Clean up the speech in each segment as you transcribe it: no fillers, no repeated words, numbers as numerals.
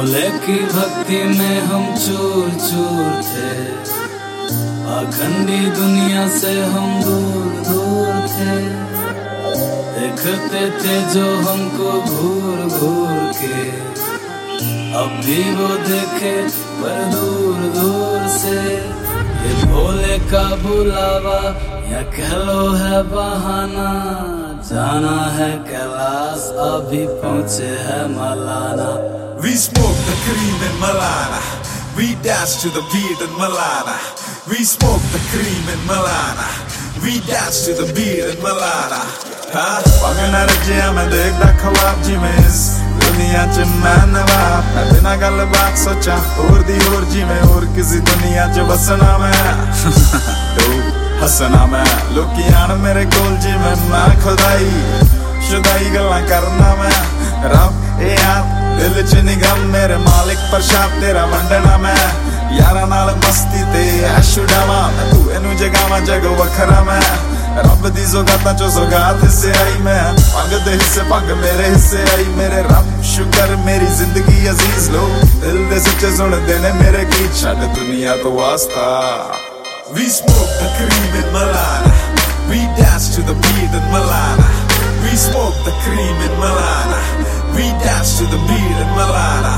भोले की भक्ति में हम चूर चूर थे, अखंडी दुनिया से हम दूर दूर थे। देखते थे जो हमको घूर घूर के, अब भी वो देखे पर दूर दूर से। ये भोले का बुलावा या कह लो है बहाना, जाना है कैलाश अभी पहुँचे है Malana. We smoke the cream in Malana, we dance to the beat in Malana. We smoke the cream in Malana, we dance to the beat in Malana. Pagana rajya mein dekhda khwab ji mein is दुनिया च मैं नवाब, मैं बिना गल बात सोचा और दी और जी में और किसी दुनिया च बसना मैं हसना मैं। लोकी आन मेरे कोल जी में मैं खुदाई शुदाई गल्लां करना मैं। रब ए यार दिल च निगम मेरे मालिक प्रशाद तेरा वंडना मैं। यारा नाल मस्ती ते ऐश उड़ावां मैं, तू एनू जगावां जग वखरा मैं। रब दी सौगातां चो सौगात हिस्से आई मैं, पंग दे हिस्से पंग मेरे हिस्से आई। मेरे रब शुक्र मेरी जिंदगी अजीज लो, दिल दे सच्चे सुनदे ने मेरे गीत, छड्ड दुनिया तो वास्ता। We smoke the cream in Malana, we dance to the beat in Malana. We smoke the cream in Malana, we dance to the beat in Malana.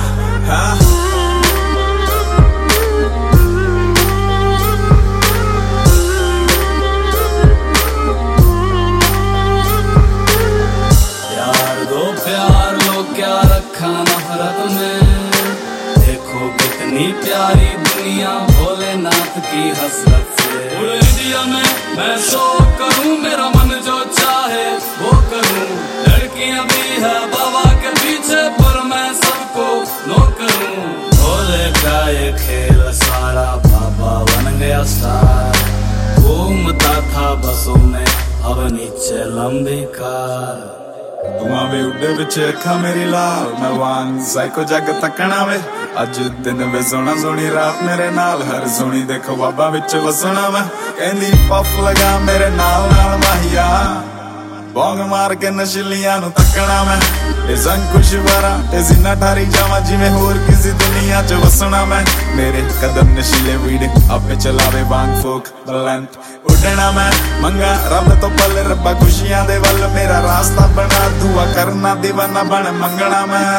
प्यार दो प्यार लो क्या रखा नफरत में, देखो कितनी प्यारी दुनिया भोलेनाथ की हसरत से। पूरे इंडिया में मैं शो करूं, मेरा मन जो चाहे वो करूं। लड़कियां भी है बाबा के पीछे पर मैं सबको नो करूं। भोले का ये खेल सारा बाबा बन गया स्टार, घूमता था बसों में अब नीचे लंबी कार। धुआं वे उड्डे विच अखा मेरी लाल, मैं वांग साइको जग तकना वे। अज दिन वे सोना सोनी रात मेरे नाल, हर सोनी दे ख्वाबां विच वसना मैं। कहंदी पफ लगा मेरे नाल नाल माहिया, बौंग मार के नशीलियां नू तकना मैं। ए संकुश वारा ए जिन्ना ठारी जावां जिवें होर किसी दुनिया च वसना मैं। मेरे कदम नशीले वीड आपे चलावे वांग फोक बलंत उड़ना मैं। मंगा रब तो पल रब्बा खुशियां दे वल, मेरा रास्ता बना दुआ करना दीवाना बन मंगना मैं।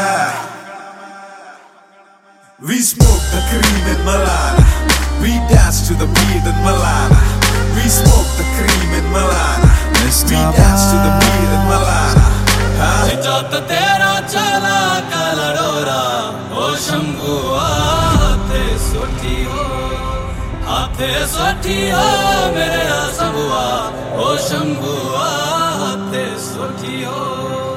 We smoke the cream in Malana, we dance to the beat in Malana. We smoke the cream in Malana, we dance to the beat in Malana. जत तेरा चला कलडोरा ओ शंभू हाथे सोठी हो, हाथे सोठी हो मेरे शंभुआ ओ शंभू हाथे सोठी हो।